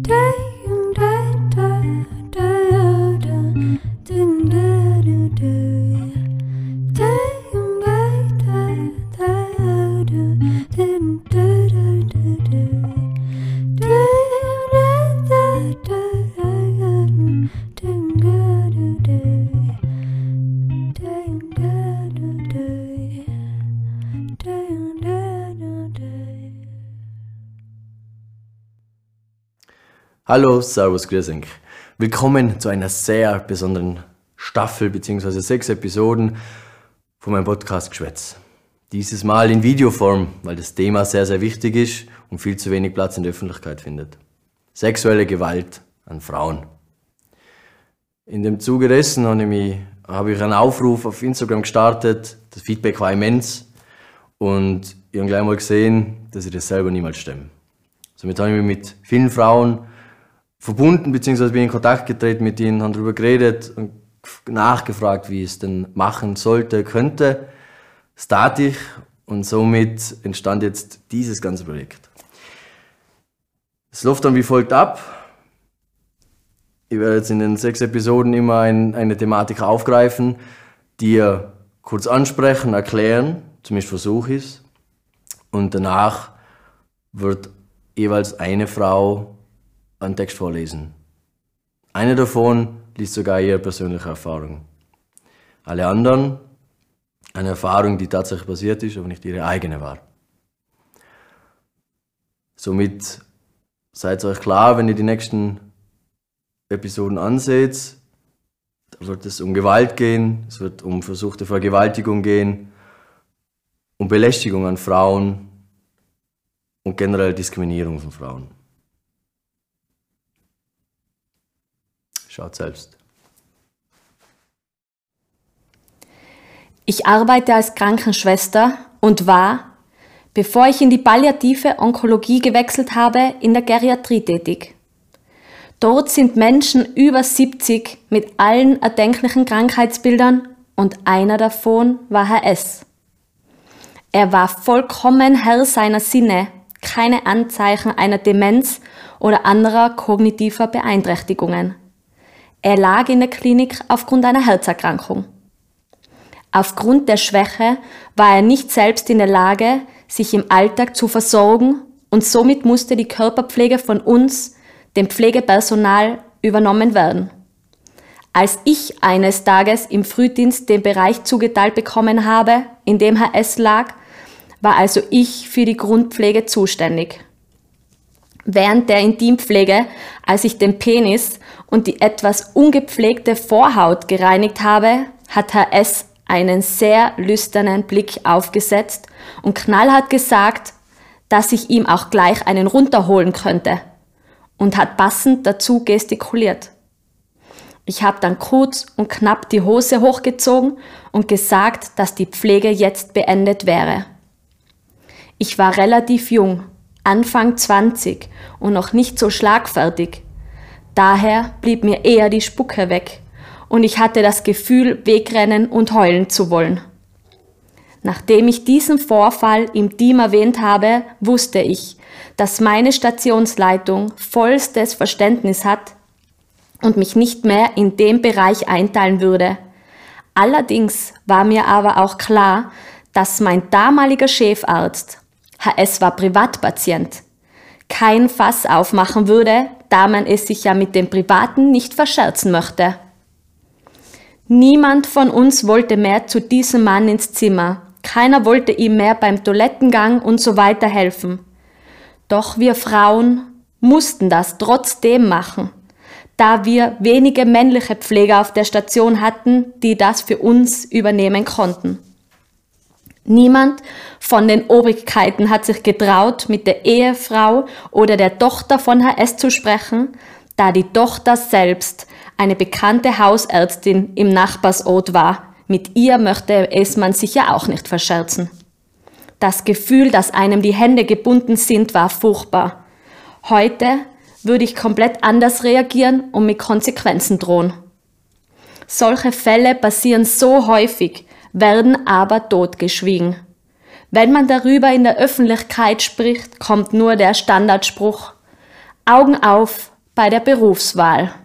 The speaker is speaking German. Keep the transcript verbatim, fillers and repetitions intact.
Hallo, servus, grüß euch. Willkommen zu einer sehr besonderen Staffel bzw. sechs Episoden von meinem Podcast Geschwätz. Dieses Mal in Videoform, weil das Thema sehr, sehr wichtig ist und viel zu wenig Platz in der Öffentlichkeit findet. Sexuelle Gewalt an Frauen. In dem Zuge dessen habe ich, mich, habe ich einen Aufruf auf Instagram gestartet. Das Feedback war immens und ich habe gleich mal gesehen, dass ich das selber niemals stemme. Somit habe ich mich mit vielen Frauen verbunden, beziehungsweise bin in Kontakt getreten mit ihnen, haben darüber geredet und nachgefragt, wie ich es denn machen sollte, könnte. Das tat ich und somit entstand jetzt dieses ganze Projekt. Es läuft dann wie folgt ab. Ich werde jetzt in den sechs Episoden immer ein, eine Thematik aufgreifen, die ihr kurz ansprechen, erklären, zumindest versuche ich es. Und danach wird jeweils eine Frau einen Text vorlesen. Eine davon liest sogar ihre persönliche Erfahrung. Alle anderen eine Erfahrung, die tatsächlich passiert ist, aber nicht ihre eigene war. Somit seid euch klar, wenn ihr die nächsten Episoden anseht, da wird es um Gewalt gehen, es wird um versuchte Vergewaltigung gehen, um Belästigung an Frauen und generell Diskriminierung von Frauen. Schaut selbst. Ich arbeite als Krankenschwester und war, bevor ich in die palliative Onkologie gewechselt habe, in der Geriatrie tätig. Dort sind Menschen über siebzig mit allen erdenklichen Krankheitsbildern und einer davon war Herr S. Er war vollkommen Herr seiner Sinne, keine Anzeichen einer Demenz oder anderer kognitiver Beeinträchtigungen. Er lag in der Klinik aufgrund einer Herzerkrankung. Aufgrund der Schwäche war er nicht selbst in der Lage, sich im Alltag zu versorgen und somit musste die Körperpflege von uns, dem Pflegepersonal, übernommen werden. Als ich eines Tages im Frühdienst den Bereich zugeteilt bekommen habe, in dem Herr S. lag, war also ich für die Grundpflege zuständig. Während der Intimpflege, als ich den Penis und die etwas ungepflegte Vorhaut gereinigt habe, hat Herr S. einen sehr lüsternen Blick aufgesetzt und knallhart gesagt, dass ich ihm auch gleich einen runterholen könnte und hat passend dazu gestikuliert. Ich habe dann kurz und knapp die Hose hochgezogen und gesagt, dass die Pflege jetzt beendet wäre. Ich war relativ jung, Anfang zwanzig und noch nicht so schlagfertig. Daher blieb mir eher die Spucke weg und ich hatte das Gefühl, wegrennen und heulen zu wollen. Nachdem ich diesen Vorfall im Team erwähnt habe, wusste ich, dass meine Stationsleitung vollstes Verständnis hat und mich nicht mehr in dem Bereich einteilen würde. Allerdings war mir aber auch klar, dass mein damaliger Chefarzt, Herr S. war Privatpatient, kein Fass aufmachen würde, da man es sich ja mit dem Privaten nicht verscherzen möchte. Niemand von uns wollte mehr zu diesem Mann ins Zimmer, keiner wollte ihm mehr beim Toilettengang und so weiter helfen. Doch wir Frauen mussten das trotzdem machen, da wir wenige männliche Pfleger auf der Station hatten, die das für uns übernehmen konnten. Niemand von den Obrigkeiten hat sich getraut, mit der Ehefrau oder der Tochter von Herr S. zu sprechen, da die Tochter selbst eine bekannte Hausärztin im Nachbarsort war. Mit ihr möchte es man sich ja auch nicht verscherzen. Das Gefühl, dass einem die Hände gebunden sind, war furchtbar. Heute würde ich komplett anders reagieren und mit Konsequenzen drohen. Solche Fälle passieren so häufig, werden aber totgeschwiegen. Wenn man darüber in der Öffentlichkeit spricht, kommt nur der Standardspruch: Augen auf, bei der Berufswahl.